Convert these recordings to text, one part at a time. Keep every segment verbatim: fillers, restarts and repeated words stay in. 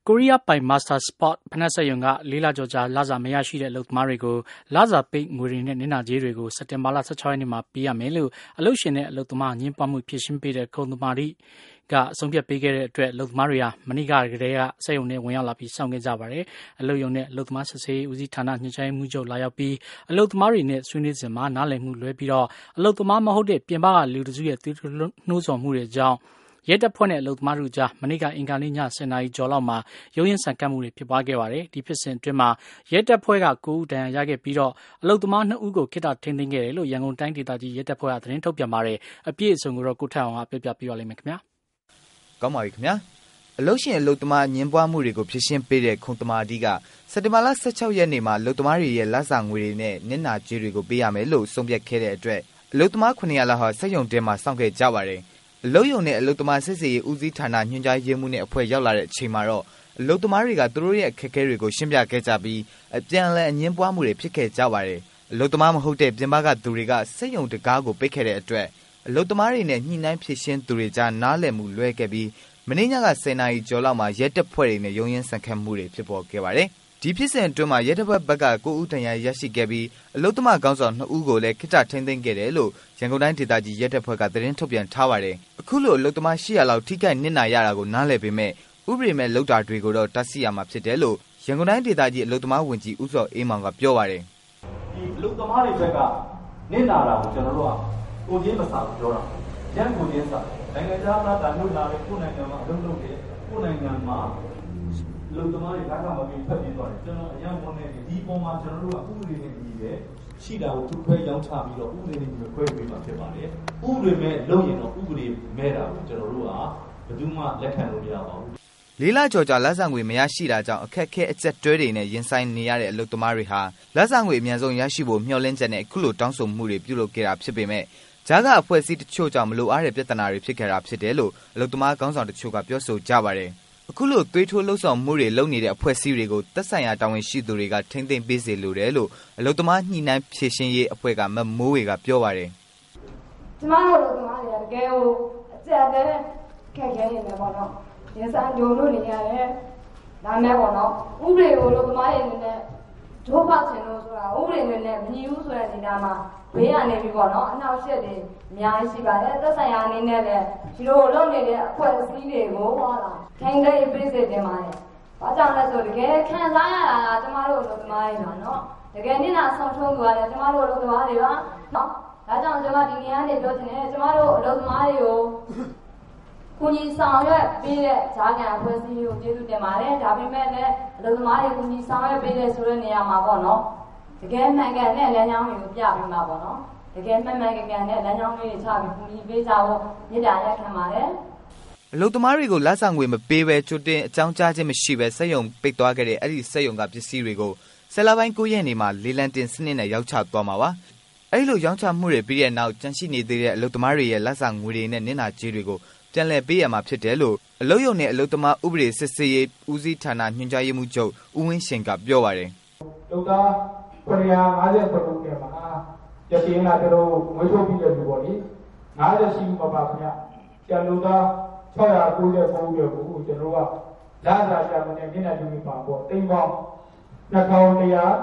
ကိုရီးယားပိုင် Master Sport ဖနက်စက်ရုံကလေးလကျော်ကြာလစာမရရှိတဲ့အလုပ်သမားတွေကိုလစာပိတ်ငွေတွေနဲ့နစ်နာကြေးတွေကိုစက်တင်ဘာလ ၁၆ ရက်နေ့မှာပေးရမယ်လို့အလုပ်ရှင်နဲ့အလုပ်သမားအငြင်းပွားမှုဖြေရှင်းပေးတဲ့ခုံသမာဓိကအဆုံးဖြတ်ပေးခဲ့တဲ့အတွက်အလုပ်သမားတွေဟာမနေ့ကတည်းကစက်ရုံနဲ့ဝင်ရောက်လာပြီးစောင့်ခဲ့ကြပါတယ်။အလုပ်ရုံနဲ့အလုပ်သမားစစ်ဆေးရေးဦးစီးဌာနညွှန်ကြားရေးမှူးချုပ်လာရောက်ပြီးအလုပ်သမားတွေနဲ့ဆွေးနွေးစဉ်မှာနားလည်မှုလွဲပြီးတော့အလုပ်သမားမဟုတ်တဲ့ပြင်ပကလူတစုရဲ့သွေးထိုးနှိုးဆော်မှုတွေကြောင့်ရဲတပ်ဖွဲ့နဲ့အလုပ်သမားတို့ကြားမနေ့ကအင်္ဂါနေ့ညဆယ်နာရီကျော်လောက်မှာရုန်းရင်းဆန်ကပ်မှုတွေဖြစ်ပွားခဲ့ပါတယ်။ဒီဖြစ်စဉ်အတွင်းမှာရဲတပ်ဖွဲ့ကကိုးဦးဒဏ်ရာရခဲ့ပြီးတော့အလုပ်သမားနှစ်ဦးကိုခေတ္တထိန်းသိမ်းခဲ့တယ်လို့ရန်ကုန်တိုင်းဒေသကြီးရဲတပ်ဖွဲ့ကသတင်းထုတ်ပြန်ပါတယ်။အပြည့်အစုံကိုတော့ကိုထက်အောင်ကပြပြပေးပါလိမ့်မယ်ခင်ဗျာ။ကောင်းပါပြီခင်ဗျာ။အလုပ်ရှင်အလုပ်သမားအငြင်းပွားမှုတွေကိုဖြေရှင်းပေးတဲ့ခုံသမာဓိကစက်တင်ဘာလ ၁၆ ရက်နေ့မှာအလုပ်သမားတွေရဲ့လစာငွေတွေနဲ့နစ်နာကြေးတွေကိုပေးရမယ်လို့ဆုံးဖြတ်ခဲ့တဲ့အတွက်အလုပ်သမား ခုနှစ်ရာလောက်ဟာစက်ရုံတဲမှာစောင့်ခဲ့ကြပါတယ်။အလုပ်ရုံနဲ့အလုပ်သမားစစ်ဆေးရေးဦးစီးဌာနညွှန်ကြားရေးမှူးနဲ့အဖွဲ့ရောက်လာတဲ့အချိန်မှာတော့အလုပ်သမားတွေကသူတို့ရဲ့အခက်အခဲတွေကိုရှင်းပြခဲ့ကြပြီးအပြန်အလှန်အငြင်းပွားမှုတွေဖြစ်ခဲ့ကြပါတယ်။အလုပ်သမားမဟုတ်တဲ့ပြင်ပကသူတွေကစက်ရုံတကားကိုပိတ်ခဲ့တဲ့အတွက်အလုပ်သမားတွေနဲ့ညှိနှိုင်းဖြေရှင်းသူတွေကြားနားလည်မှုလွဲခဲ့ပြီးမနေ့ညကဆယ်နာရီကျော်လောက်မှာရဲတပ်ဖွဲ့တွေနဲ့ရုန်းရင်းဆန်ခတ်မှုတွေဖြစ်ပေါ်ခဲ့ပါတယ်။ဒီဖြစ်စဉ်အတွင်းမှာရဲတပ်ဖွဲ့ဘက်ကကိုးဦးဒဏ်ရာရရှိခဲ့ပြီးအလုပ်သမားခေါင်းဆောင်နှစ်ဦးကိုလည်းခေတ္တထိန်းသိမ်းခဲ့တယ်လို့ရန်ကုန်တိုင်းဒေသကြီးရဲတပ်ဖွဲ့ကသတင်းထုတ်ပြန်ထားပါတယ်။အခုလိုအလုပ်သမား၈၀၀လောက်ထိခိုက်နစ်နာရတာကိုနားလည်ပေမဲ့ဥပဒေမဲ့လုပ်တာတွေကိုတော့တတ်သိရမှာဖြစ်တယ်လို့ရန်ကုန်တိုင်းဒေသကြီးအလုပ်သမားဝန်ကြီးဦးစောအေးမောင်ကပြောပါတယ်။ဒီအလုပ်သမားတွေဘက်ကနစ်နာတာကိုကျွန်တော်တို့ကကိုချင်းမစာဘူးပြောတာ။ရန်ကိုချင်းစာနိုင်ငံသားသားတာလို့လာတဲ့ကိုနိုင်ငံမှာအလုပ်လုပ်တဲ့ကိုနိုင်ငံမှာလူသမားတွေကားကမပြီးဖက်ပြီးသွားတယ်ကျွန်တော်အရင်ဝန်နေဒီပုံမှာကျွန်တော်တို့ကဥပဒေနဲ့ညီတယ်ရှိတာကိုသူ့ခွဲရောင်းချပြီးတော့ဥပဒေနဲ့ညီခွဲပေးမှာဖြစ်ပါတယ်ဥပဒေမဲ့လုပ်ရင်တော့ဥပဒေမဲ့တာကိုကျွန်တော်တို့ကဘယ်သူမှလက်ခံလို့မရပါဘူးလေးလကျော်ကြာလက်ဆောင်ငွေမရရှိတာကြောင့်အခက်အခဲအကျက်တွဲတွေနဲ့ရင်ဆိုင်နေရတဲ့အလုပ်သမားတွေဟာလက်ဆောင်ငွေအများဆုံးရရှိဖို့မျှော်လင့်ချက်နဲ့အခုလိုတောင်းဆိုမှုတွေပြုလုပ်ခဲ့တာဖြစ်ပေမဲ့ဂျာကအဖွဲ့အစည်းတချို့ကြောင့်မလိုအားတဲ့ပြဿနာတွေဖြစ်ခဲ့တာဖြစ်တယ်လို့အလုပ်သမားခေါင်းဆောင်တချို့ကပြောဆိုကြပါတယ်အခုလိုသွေးထိုးလှုပ်ဆောင်မှုတွေလုပ်နေတဲ့အဖွဲ့အစည်းတွေကိုသက်ဆိုင်ရာတာဝန်ရှိသူတွေကထိမ့်သိမ်းပေးစေလိုတယ်လို့အလုပ်သမားညှိနှိုင်းဖြေရှင်းရေးအဖွဲ့ကမမိုးဝေကပြောပါတယ်ကျမတို့အလုပ်သမားတွေကတကယ်ကိုအကျက်တဲ့ခက်ခဲနေတယ်ပေါ့နော်ရင်ဆိုင်ကြုံလို့နေရတယ်ဒါမဲ့ပေါ့နော်ဥပဒေကိုအလုပ်သမားတွေအနေနဲ့ဒုက္ခဆင်လို့ဆိုတာဥပဒေနဲ့မညီဘူးဆိုတဲ့နေရာမှာဘေးရနေပြီပေါ့နော်အနောက်ရှက်တွေအများကြီးရှိပါတယ်သက်ဆိုင်ရာအနေနဲ့လည်းဒီလိုလုပ်နေတဲ့အဖွဲ့အစည်းတွေကိုဟောတာထိုင်တဲ့ပြည့်စုံတင်ပါတယ်ဘာကြောင့်လဲဆိုတကယ်ခံစားရတာကကျမတို့အလုပ်သမားတွေပါနော်တကယ်နေ့နာဆောင်ထုံးသူရတယ်ကျမတို့အလုပ်သမားတွေပါနော်ဒါကြောင့်ကျမဒီနေရာနေပြောချင်တယ်ကျမတို့အလုပ်သမားတွေကိုကိုကြီးဆောင်ရွက်ပေးတဲ့ဂျာကန်အဖွဲ့အစည်းကိုကျေးဇူးတင်ပါတယ်ဒါပေမဲ့လည်းအလုပ်သမားတွေကိုကြီးဆောင်ရွက်ပေးတဲ့ဆိုတဲ့နေရာမှာပေါ့နော်တကယ်မှန်ကန်တဲ့လမ်းကြောင်းတွေကိုပြပေးမှာပေါ့နော်တကယ်မှန်မှန်ကန်ကန်တဲ့လမ်းကြောင်းလေးတွေချပြီးကိုကြီးပေးကြဖို့မြစ်တာရက်ခံပါတယ်အလုပ်သမားတွေကိုလက်ဆောင်ငွေမပေးဘဲချွတ်တင်အကြောင်းကြားခြင်းမရှိဘဲစက်ရုံပိတ်သွားခဲ့တဲ့အဲ့ဒီစက်ရုံကပစ္စည်းတွေကိုဆယ်လပိုင်းကိုရက်နေမှာလေလံတင်စနစ်နဲ့ရောက်ချသွားမှာပါအဲ့လိုရောက်ချမှုတွေပြီးတဲ့နောက်ကြန့်ရှိနေသေးတဲ့အလုပ်သမားတွေရဲ့လက်ဆောင်ငွေတွေနဲ့နစ်နာကြေးတွေကိုပြန်လည်ပေးရမှာဖြစ်တယ်လို့အလုပ်ရုံနဲ့အလုပ်သမားဥပဒေစစ်ဆေးရေးဦးစီးဌာနညွှန်ကြားရေးမှူးချုပ်ဦးဝင်းရှင်ကပြောပါတယ်လုပ်သားခုနှစ်ရာ၅၀ခုနှစ်မှာရရှိလာတို့ငွေထုတ်ပြီးတဲ့လူပေါ့လေ၅၀ရှိမှပါခင်ဗျကျန်လုပ်သား၆၉၉ဦးကိုကျွန်တော်ကလာစာကြမနဲ့မျက်နှာတူပါပေါ့တိမ်ပေါင်း၂၁၄၁သိန်း၆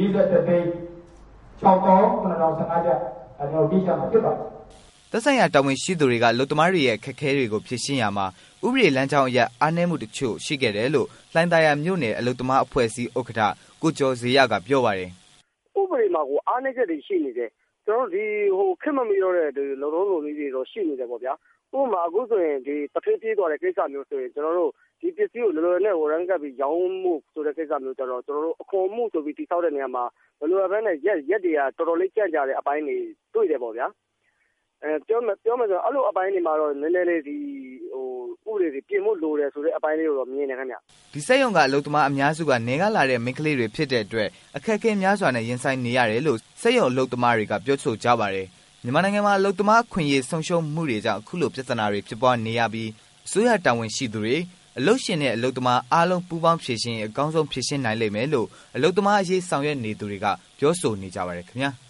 သောင်းခုနစ်ထောင်၁၅ကျပ်အဲ့တော့ပြီးချမှာဖြစ်ပါတယ်သက်ဆိုင်ရာတာဝန်ရှိသူတွေကအလုပ်သမားတွေရဲ့အခက်အခဲတွေကိုဖြေရှင်းရမှာဥပဒေလမ်းကြောင်းအရအားနည်းမှုတချို့ရှိခဲ့တယ်လို့လှိုင်းသာယာမြို့နယ်အလုပ်သမားအဖွဲ့အစည်းဥက္ကဋ္ဌကိုကျော်ဇေယျကပြောပါတယ်ဥပဒေမှာကိုအားနည်းချက်တွေရှိနေတယ်ကျွန်တော်တို့ဒီဟိုခက်မမီတော့တဲ့ဒီလုံလုံးလုံလေးတွေတော့ရှိနေတယ်ပေါ့ဗျာဥပမာအခုဆိုရင်ဒီတဖေးပြေးသွားတဲ့ကိစ္စမျိုးဆိုရင်ကျွန်တော်တို့ဒီပစ္စည်းကိုလောလောနဲ့ဝရန်ကပ်ပြီးရောင်းမှုဆိုတဲ့ကိစ္စမျိုးကျတော့ကျွန်တော်တို့အခွန်မှုဆိုပြီးတိစောက်တဲ့နေရာမှာဘယ်လိုပဲနဲ့ရက်ရက်တွေကတော်တော်လေးကြန့်ကြတဲ့အပိုင်းတွေတွေ့တယ်ပေါ့ဗျာအဲပြောမယ်ပြောမယ်ဆိုအဲ့လိုအပိုင်းတွေမှာတော့နည်းနည်းလေးဒီဟိုဥပဒေတွေပြင်ဖို့လိုတယ်ဆိုတဲ့အပိုင်းလေးကိုတော့မြင်နေခင်ဗျဒီစက်ရုံကအလုပ်သမားအများစုကနေကလာတဲ့မိန်းကလေးတွေဖြစ်တဲ့အတွက်အခက်အခဲများစွာနဲ့ရင်ဆိုင်နေရတယ်လို့စက်ရုံအလုပ်သမားတွေကပြောဆိုကြပါတယ်မြန်မာနိုင်ငံမှာအလုပ်သမားအခွင့်အရေးဆုံးရှုံးမှုတွေကြောင့်အခုလိုပြဿနာတွေဖြစ်ပွားနေရပြီးအစိုးရတာဝန်ရှိသူတွေအလုပ်ရှင်နဲ့အလုပ်သမားအားလုံးပူးပေါင်းဖြေရှင်းအကောင်းဆုံးဖြေရှင်းနိုင်လိမ့်မယ်လို့အလုပ်သမားအရေးဆောင်ရွက်နေသူတွေကပြောဆိုနေကြပါတယ်ခင်ဗျာ